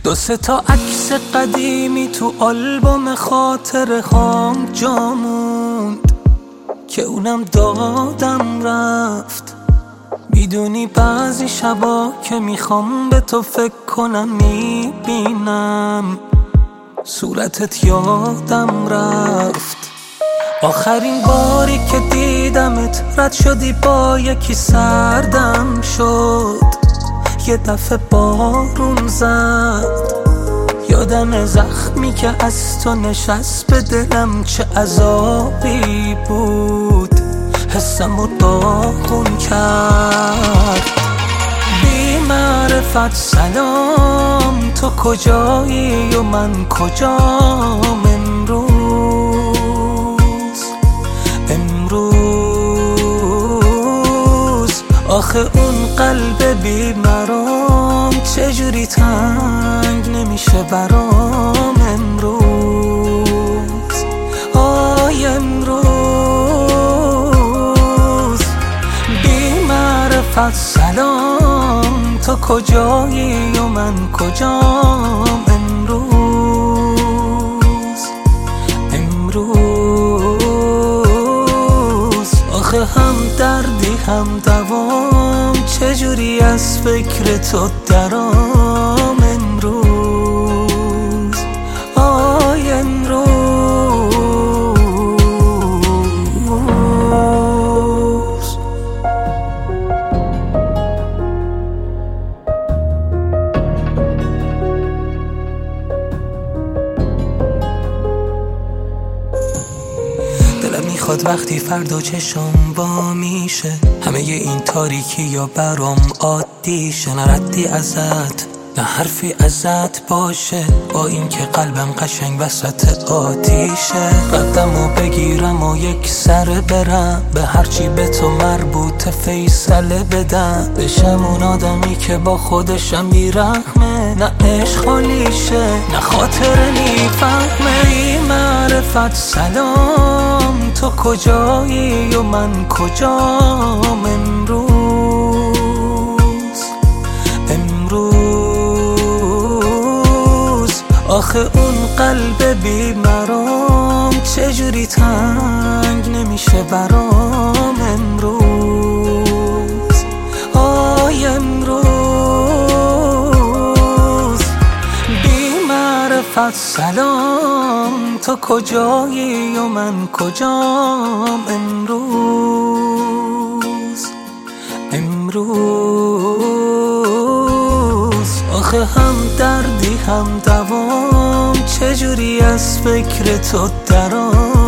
دو سه تا عکس قدیمی تو آلبوم خاطره هام جا موند که اونم دادم رفت. میدونی بعضی شبا که میخوام به تو فکر کنم میبینم صورتت یادم رفت. آخرین باری که دیدمت رد شدی با یکی سردم شد، یه دفعه بارون زد، یادم زخمی که از تو نشست به دلم چه عذابی بود، حسمو داغون کرد. بی معرفت سلام، تو کجایی و من کجام امروز آخه اون قلب بیمرام چجوری تنگ نمیشه برام امروز. آی امروز بی معرفت سلام، تو کجایی و من کجام امروز آخه هم دردی هم دوام چجوری از فکر تو درام امروز. آی امروز دلم میخواد وقتی فردا چشم وا میشه همه این تاریکی یا برام عادی شه، نه ردی ازت نه حرفی ازت باشه، با این که قلبم قشنگ وسط آتیشه. قدمو بگیرم و یک سر برم به هرچی به تو مربوط فیصله بدم، بشم اون آدمی که با خودشم بیرحمه، نه عشق خالیشه نه خاطر میفهمه. بی معرفت سلام، تو کجایی و من کجام امروز آخه اون قلب بیمرام چجوری تنگ نمیشه برام امروز. آی امروز بی معرفت سلام، تو کجایی و من کجام امروز آخه هم دردی هم دوام چجوری از فکر تو درام